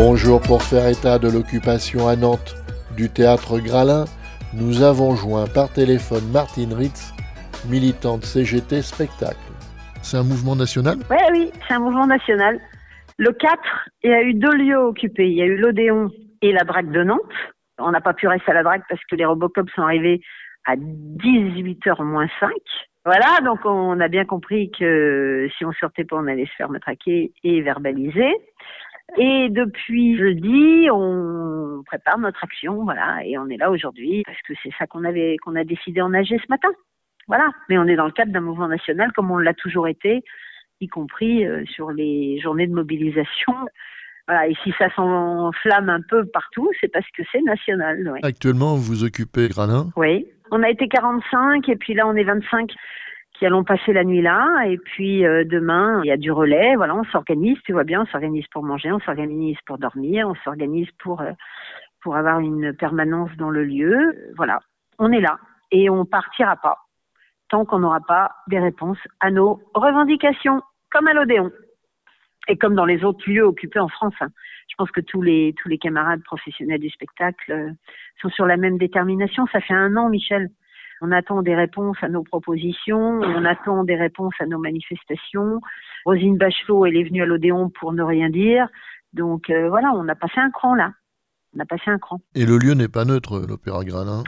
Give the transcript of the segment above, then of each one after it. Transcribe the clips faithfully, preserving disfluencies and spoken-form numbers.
Bonjour, pour faire état de l'occupation à Nantes du théâtre Gralin, nous avons joint par téléphone Martine Ritz, militante C G T Spectacle. C'est un mouvement national ? Oui, oui, c'est un mouvement national. Le quatre, il y a eu deux lieux occupés. Il y a eu l'Odéon et la Drac de Nantes. On n'a pas pu rester à la Drac parce que les Robocop sont arrivés à dix-huit heures moins cinq. Voilà, donc on a bien compris que si on sortait pas, on allait se faire matraquer et verbaliser. Et depuis jeudi, on prépare notre action, voilà, et on est là aujourd'hui parce que c'est ça qu'on avait, qu'on a décidé en A G ce matin. Voilà, mais on est dans le cadre d'un mouvement national comme on l'a toujours été, y compris euh, sur les journées de mobilisation. Voilà, et si ça s'enflamme un peu partout, c'est parce que c'est national. Oui. Actuellement, vous occupez Gralin ? Oui, on a été quarante-cinq et puis là on est vingt-cinq qui allons passer la nuit là. Et puis euh, demain, il y a du relais. Voilà, on s'organise, tu vois bien, on s'organise pour manger, on s'organise pour dormir, on s'organise pour euh, pour avoir une permanence dans le lieu. Voilà, on est là et on partira pas tant qu'on n'aura pas des réponses à nos revendications, comme à l'Odéon. Et comme dans les autres lieux occupés en France, hein. Je pense que tous les tous les camarades professionnels du spectacle euh, sont sur la même détermination. Ça fait un an, Michel. On attend des réponses à nos propositions, on attend des réponses à nos manifestations. Roselyne Bachelot, elle est venue à l'Odéon pour ne rien dire. Donc euh, voilà, on a passé un cran là. On a passé un cran. Et le lieu n'est pas neutre, l'Opéra Gralin.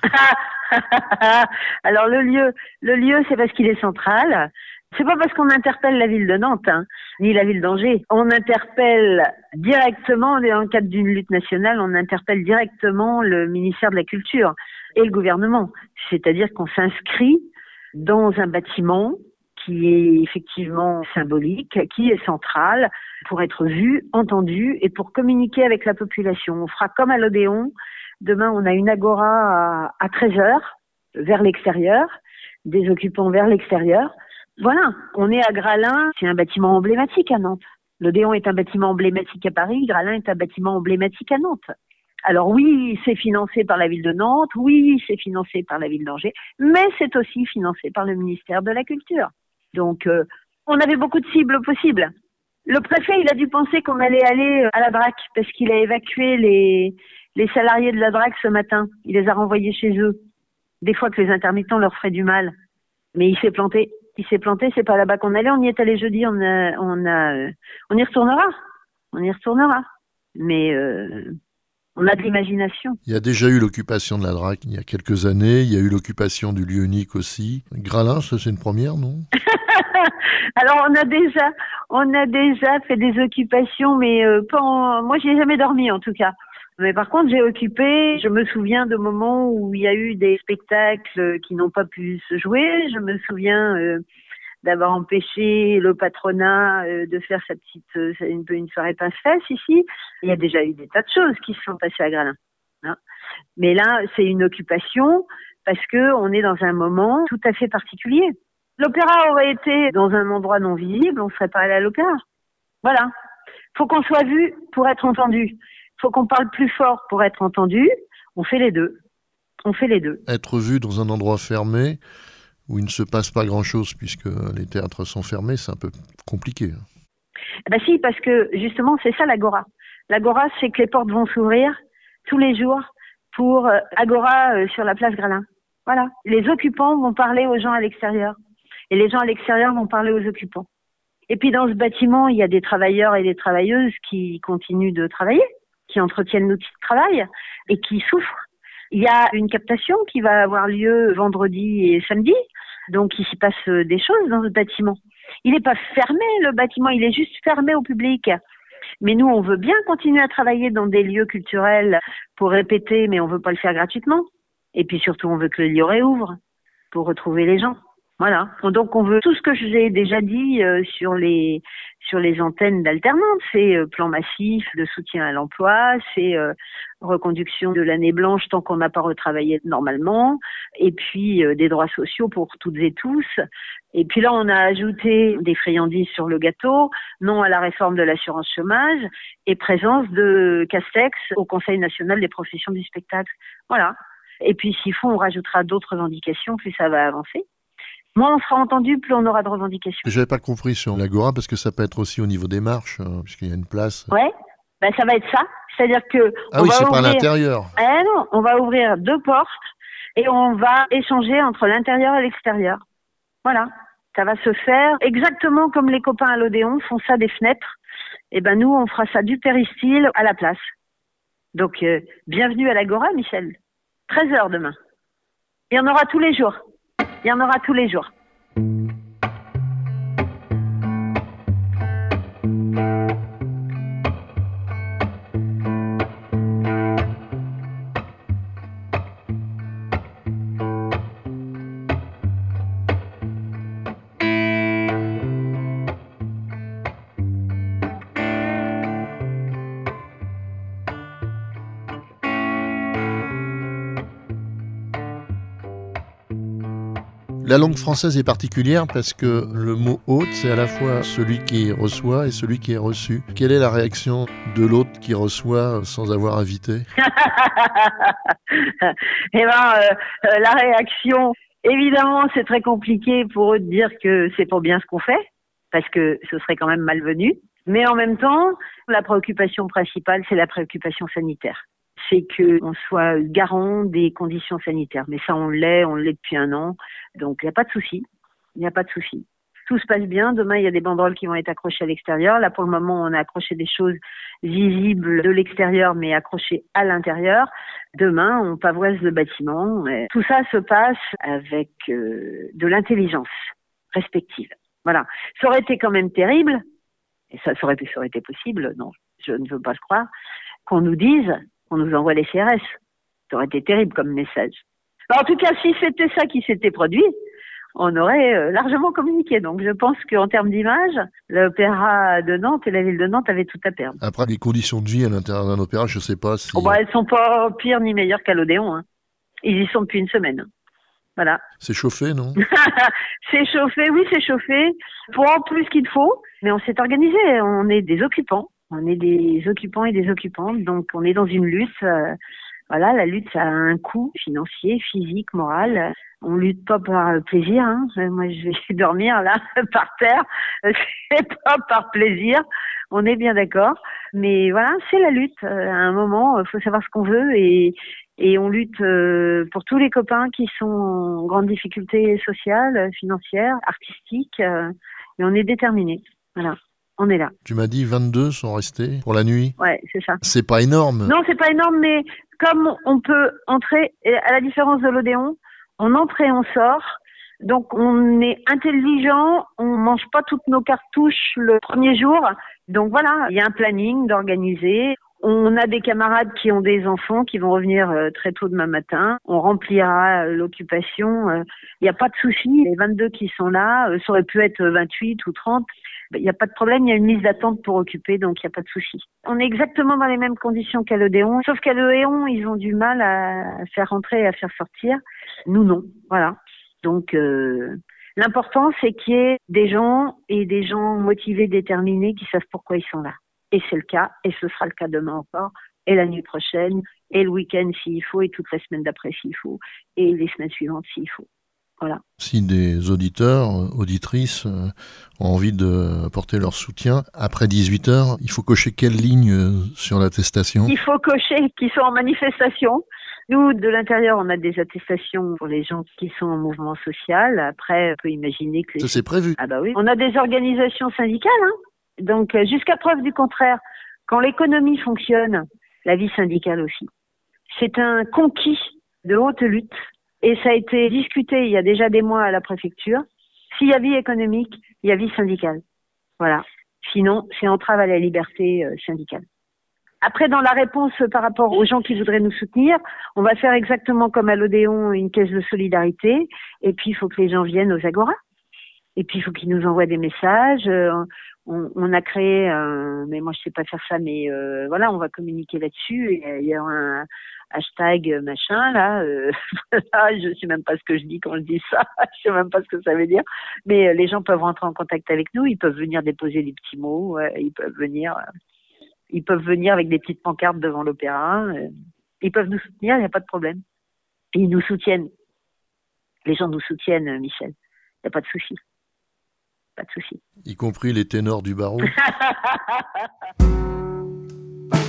Alors le lieu, le lieu, c'est parce qu'il est central. C'est pas parce qu'on interpelle la ville de Nantes, hein, ni la ville d'Angers. On interpelle directement, dans le cadre d'une lutte nationale, on interpelle directement le ministère de la Culture et le gouvernement. C'est-à-dire qu'on s'inscrit dans un bâtiment qui est effectivement symbolique, qui est central, pour être vu, entendu et pour communiquer avec la population. On fera comme à l'Odéon. Demain, on a une agora à, à treize heures, vers l'extérieur, des occupants vers l'extérieur. Voilà, on est à Gralin, c'est un bâtiment emblématique à Nantes. L'Odéon est un bâtiment emblématique à Paris, Gralin est un bâtiment emblématique à Nantes. Alors oui, c'est financé par la ville de Nantes, oui, c'est financé par la ville d'Angers, mais c'est aussi financé par le ministère de la Culture. Donc, euh, on avait beaucoup de cibles possibles. Le préfet, il a dû penser qu'on allait aller à la Drac parce qu'il a évacué les, les salariés de la Drac ce matin. Il les a renvoyés chez eux. Des fois que les intermittents leur feraient du mal. Mais il s'est planté. Il s'est planté, c'est pas là-bas qu'on allait. On y est allé jeudi, on a, on a, euh, on y retournera. On y retournera. Mais, euh, on a de l'imagination. Il y a déjà eu l'occupation de la Drac il y a quelques années. Il y a eu l'occupation du lieu unique aussi. Gralin, ça c'est une première, non? Alors on a déjà, on a déjà fait des occupations, mais euh, pas en... moi j'ai jamais dormi en tout cas. Mais par contre j'ai occupé. Je me souviens de moments où il y a eu des spectacles qui n'ont pas pu se jouer. Je me souviens euh, d'avoir empêché le patronat euh, de faire sa petite, euh, une, une soirée pince-fesse ici. Il y a déjà eu des tas de choses qui se sont passées à Gralin. Hein. Mais là c'est une occupation parce que on est dans un moment tout à fait particulier. L'opéra aurait été dans un endroit non visible, on ne serait pas allé à l'opéra. Voilà. Faut qu'on soit vu pour être entendu. Faut qu'on parle plus fort pour être entendu. On fait les deux. On fait les deux. Être vu dans un endroit fermé où il ne se passe pas grand-chose puisque les théâtres sont fermés, c'est un peu compliqué. Eh ben si, parce que justement, c'est ça l'agora. L'agora, c'est que les portes vont s'ouvrir tous les jours pour euh, agora euh, sur la place Gralin. Voilà. Les occupants vont parler aux gens à l'extérieur. Et les gens à l'extérieur vont parler aux occupants. Et puis dans ce bâtiment, il y a des travailleurs et des travailleuses qui continuent de travailler, qui entretiennent l'outil de travail et qui souffrent. Il y a une captation qui va avoir lieu vendredi et samedi. Donc il s'y passe des choses dans ce bâtiment. Il n'est pas fermé, le bâtiment, il est juste fermé au public. Mais nous, on veut bien continuer à travailler dans des lieux culturels pour répéter, mais on veut pas le faire gratuitement. Et puis surtout, on veut que le lieu réouvre pour retrouver les gens. Voilà. Donc on veut tout ce que je vous ai déjà dit euh, sur les sur les antennes d'alternance, c'est euh, plan massif de soutien à l'emploi, c'est euh, reconduction de l'année blanche tant qu'on n'a pas retravaillé normalement, et puis euh, des droits sociaux pour toutes et tous. Et puis là on a ajouté des friandises sur le gâteau, non à la réforme de l'assurance chômage et présence de Castex au Conseil national des professions du spectacle. Voilà. Et puis s'il faut, on rajoutera d'autres revendications, plus ça va avancer. Moins on sera entendu, plus on aura de revendications. J'avais pas compris sur l'agora parce que ça peut être aussi au niveau des marches, hein, puisqu'il y a une place. Ouais, Ben, ça va être ça. C'est-à-dire que Ah on oui, va c'est ouvrir... pas à l'intérieur. Eh non, on va ouvrir deux portes et on va échanger entre l'intérieur et l'extérieur. Voilà. Ça va se faire exactement comme les copains à l'Odéon font ça des fenêtres. Et ben nous, on fera ça du péristyle à la place. Donc, euh, bienvenue à l'Agora, Michel. treize heures demain. Il y en aura tous les jours. Il y en aura tous les jours. La langue française est particulière parce que le mot hôte, c'est à la fois celui qui reçoit et celui qui est reçu. Quelle est la réaction de l'hôte qui reçoit sans avoir invité? Eh ben, euh, euh, la réaction, évidemment, c'est très compliqué pour eux de dire que c'est pour bien ce qu'on fait, parce que ce serait quand même malvenu. Mais en même temps, la préoccupation principale, c'est la préoccupation sanitaire. C'est qu'on soit garant des conditions sanitaires. Mais ça, on l'est, on l'est depuis un an. Donc, il n'y a pas de souci. Il n'y a pas de souci. Tout se passe bien. Demain, il y a des banderoles qui vont être accrochées à l'extérieur. Là, pour le moment, on a accroché des choses visibles de l'extérieur, mais accrochées à l'intérieur. Demain, on pavoise le bâtiment. Tout ça se passe avec euh, de l'intelligence respective. Voilà. Ça aurait été quand même terrible, et ça, ça, aurait, ça aurait été possible, non, je ne veux pas le croire, qu'on nous dise, qu'on nous envoie les C R S. Ça aurait été terrible comme message. En tout cas, si c'était ça qui s'était produit, on aurait euh, largement communiqué. Donc je pense qu'en termes d'image, l'opéra de Nantes et la ville de Nantes avaient tout à perdre. Après, les conditions de vie à l'intérieur d'un opéra, je ne sais pas si... Oh bah, elles ne sont pas pires ni meilleures qu'à l'Odéon. Hein. Ils y sont depuis une semaine. Voilà. C'est chauffé, non? C'est chauffé, oui, c'est chauffé. Pour en plus qu'il faut, mais on s'est organisé. On est des occupants. On est des occupants et des occupantes. Donc on est dans une lutte... Euh, Voilà, la lutte, ça a un coût financier, physique, moral. On lutte pas par plaisir. Hein. Moi, je vais dormir là, par terre. C'est pas par plaisir. On est bien d'accord. Mais voilà, c'est la lutte. À un moment, il faut savoir ce qu'on veut et, et on lutte pour tous les copains qui sont en grande difficulté sociale, financière, artistique. Et on est déterminés. Voilà. On est là. Tu m'as dit vingt-deux sont restés pour la nuit? Ouais, c'est ça. C'est pas énorme. Non, c'est pas énorme, mais comme on peut entrer, à la différence de l'Odéon, on entre et on sort. Donc on est intelligent, on mange pas toutes nos cartouches le premier jour. Donc voilà, il y a un planning d'organiser. On a des camarades qui ont des enfants qui vont revenir très tôt demain matin. On remplira l'occupation. Il n'y a pas de souci. Les vingt-deux qui sont là, ça aurait pu être vingt-huit ou trente. Il n'y a pas de problème, il y a une liste d'attente pour occuper, donc il n'y a pas de souci. On est exactement dans les mêmes conditions qu'à l'Odéon, sauf qu'à l'Odéon, ils ont du mal à faire rentrer et à faire sortir. Nous, non. Voilà. Donc, euh, l'important, c'est qu'il y ait des gens et des gens motivés, déterminés, qui savent pourquoi ils sont là. Et c'est le cas, et ce sera le cas demain encore, et la nuit prochaine, et le week-end s'il faut, et toute la semaine d'après s'il faut, et les semaines suivantes s'il faut. Voilà. Si des auditeurs, auditrices euh, ont envie d'apporter leur soutien, après dix-huit heures, il faut cocher quelle ligne euh, sur l'attestation? Il faut cocher qu'ils sont en manifestation. Nous, de l'intérieur, on a des attestations pour les gens qui sont en mouvement social. Après, on peut imaginer que... Les... Ça, c'est prévu. Ah bah oui. On a des organisations syndicales. Hein. Donc, jusqu'à preuve du contraire, quand l'économie fonctionne, la vie syndicale aussi. C'est un conquis de haute lutte. Et ça a été discuté il y a déjà des mois à la préfecture. S'il y a vie économique, il y a vie syndicale. Voilà. Sinon, c'est entrave à la liberté euh, syndicale. Après, dans la réponse par rapport aux gens qui voudraient nous soutenir, on va faire exactement comme à l'Odéon, une caisse de solidarité. Et puis, il faut que les gens viennent aux Agora. Et puis, il faut qu'ils nous envoient des messages. Euh, on, on a créé, euh, mais moi, je sais pas faire ça, mais euh, voilà, on va communiquer là-dessus. Et il y a un hashtag machin, là. Euh, je sais même pas ce que je dis quand je dis ça. Je sais même pas ce que ça veut dire. Mais euh, les gens peuvent rentrer en contact avec nous. Ils peuvent venir déposer des petits mots. Euh, ils peuvent venir... Euh, Ils peuvent venir avec des petites pancartes devant l'opéra. Ils peuvent nous soutenir, il n'y a pas de problème. Et ils nous soutiennent. Les gens nous soutiennent, Michel. Il n'y a pas de souci. Pas de souci. Y compris les ténors du barreau.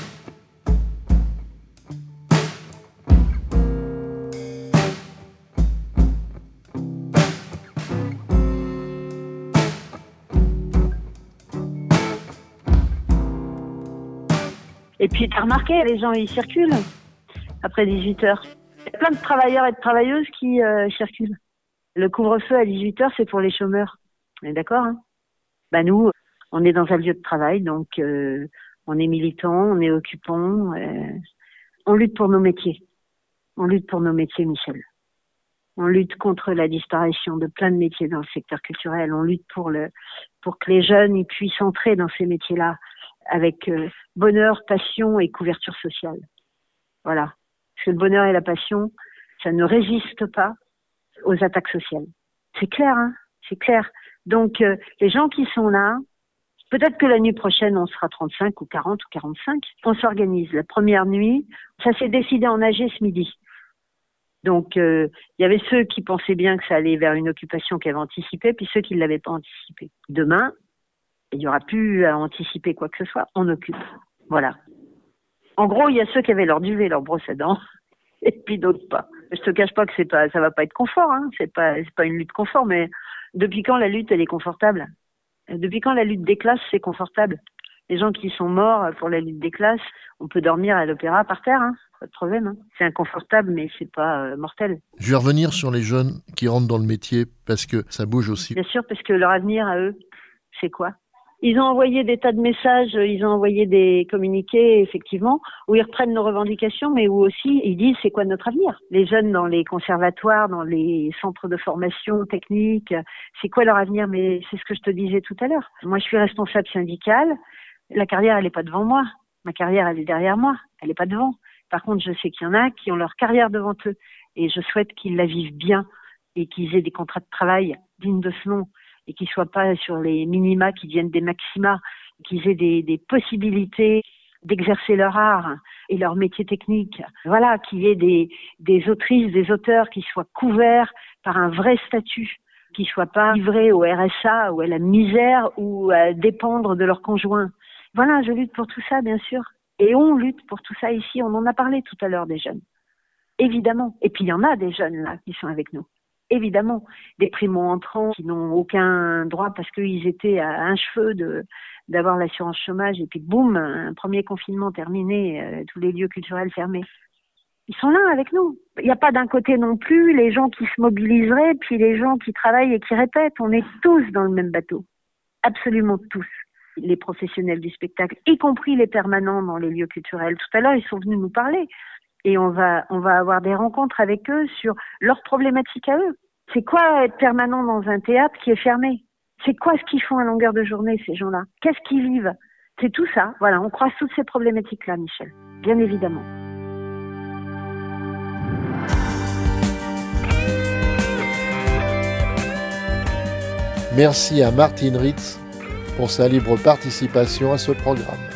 Et puis, t'as remarqué, les gens, ils circulent après dix-huit heures. Il y a plein de travailleurs et de travailleuses qui euh, circulent. Le couvre-feu à dix-huit heures, c'est pour les chômeurs. On est d'accord, hein? Bah nous, on est dans un lieu de travail, donc euh, on est militants, on est occupants. Euh, on lutte pour nos métiers. On lutte pour nos métiers, Michel. On lutte contre la disparition de plein de métiers dans le secteur culturel. On lutte pour le, pour que les jeunes ils puissent entrer dans ces métiers-là avec euh, bonheur, passion et couverture sociale. Voilà. Parce que le bonheur et la passion, ça ne résiste pas aux attaques sociales. C'est clair, hein? C'est clair. Donc, euh, les gens qui sont là, peut-être que la nuit prochaine, on sera trente-cinq ou quarante ou quarante-cinq. On s'organise. La première nuit, ça s'est décidé en A G ce midi. Donc, euh, il y avait ceux qui pensaient bien que ça allait vers une occupation qui avait anticipé, puis ceux qui ne l'avaient pas anticipé. Demain, il n'y aura plus à anticiper quoi que ce soit, on occupe. Voilà. En gros, il y a ceux qui avaient leur duvet, leur brosse à dents, et puis d'autres pas. Je te cache pas que c'est pas, ça va pas être confort, hein. C'est pas, c'est pas une lutte confort, mais depuis quand la lutte, elle est confortable? Depuis quand la lutte des classes, c'est confortable? Les gens qui sont morts pour la lutte des classes, on peut dormir à l'opéra par terre, hein. Pas de problème, hein. C'est inconfortable, mais c'est pas euh, mortel. Je vais revenir sur les jeunes qui rentrent dans le métier, parce que ça bouge aussi. Bien sûr, parce que leur avenir à eux, c'est quoi? Ils ont envoyé des tas de messages, ils ont envoyé des communiqués, effectivement, où ils reprennent nos revendications, mais où aussi ils disent c'est quoi notre avenir. Les jeunes dans les conservatoires, dans les centres de formation technique, c'est quoi leur avenir? Mais c'est ce que je te disais tout à l'heure. Moi, je suis responsable syndicale. La carrière, elle est pas devant moi. Ma carrière, elle est derrière moi. Elle est pas devant. Par contre, je sais qu'il y en a qui ont leur carrière devant eux. Et je souhaite qu'ils la vivent bien et qu'ils aient des contrats de travail dignes de ce nom. Et qu'ils soient pas sur les minima qui deviennent des maxima, qu'ils aient des, des possibilités d'exercer leur art et leur métier technique. Voilà, qu'il y ait des, des autrices, des auteurs qui soient couverts par un vrai statut, qui soient pas livrés au R S A ou à la misère ou à dépendre de leur conjoint. Voilà, je lutte pour tout ça, bien sûr. Et on lutte pour tout ça ici. On en a parlé tout à l'heure des jeunes. Évidemment. Et puis il y en a des jeunes là qui sont avec nous. Évidemment, des primo-entrants qui n'ont aucun droit parce qu'ils étaient à un cheveu de, d'avoir l'assurance chômage et puis boum, un premier confinement terminé, euh, tous les lieux culturels fermés. Ils sont là avec nous. Il n'y a pas d'un côté non plus les gens qui se mobiliseraient puis les gens qui travaillent et qui répètent. On est tous dans le même bateau. Absolument tous. Les professionnels du spectacle, y compris les permanents dans les lieux culturels. Tout à l'heure, ils sont venus nous parler. Et on va, on va avoir des rencontres avec eux sur leurs problématiques à eux. C'est quoi être permanent dans un théâtre qui est fermé? C'est quoi ce qu'ils font à longueur de journée, ces gens-là? Qu'est-ce qu'ils vivent? C'est tout ça. Voilà, on croise toutes ces problématiques-là, Michel. Bien évidemment. Merci à Martine Ritz pour sa libre participation à ce programme.